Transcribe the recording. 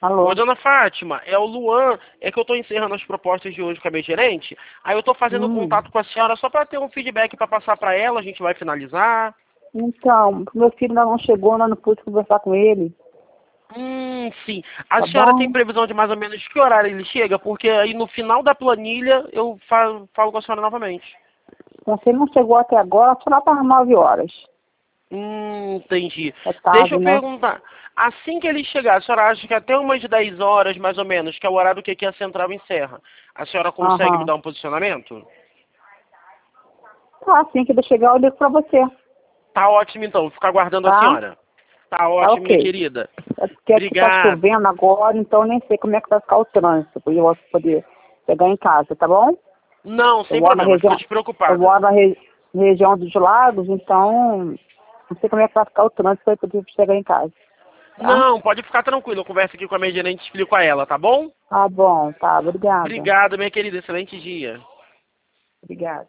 Alô? Ô, dona Fátima, é o Luan. É que eu tô encerrando as propostas de hoje com a minha gerente. Aí eu tô fazendo contato com a senhora só para ter um feedback para passar para ela. A gente vai finalizar. Então, meu filho ainda não chegou, ainda não pude conversar com ele. Sim. A Tá senhora tem bom? previsão de mais ou menos que horário ele chega? Porque aí no final da planilha eu falo com a senhora novamente. Então, se ele não chegou até agora, só lá para 9 horas. Entendi. É Deixa tarde, eu né? perguntar. Assim que ele chegar, a senhora acha que até umas 10 horas, mais ou menos, que é o horário que aqui a central encerra, a senhora consegue me Aham. dar um posicionamento? Tá, assim que ele chegar, eu ligo para você. Tá ótimo, então. Vou ficar aguardando a Tá? senhora. Tá Tá ótimo, minha ok. querida. É porque aqui tá Obrigado. chovendo agora, então eu nem sei como é que vai ficar o trânsito, para eu poder chegar em casa, tá bom? Não, Eu sem moro na problema. Fica região, eu despreocupada. moro na região dos lagos, então não sei como é que vai ficar o trânsito para eu poder chegar em casa, tá? Não, pode ficar tranquilo. Eu converso aqui com a minha gerente e explico a ela, tá bom? Tá bom, tá, obrigada. Obrigado, minha querida. Excelente dia. Obrigada.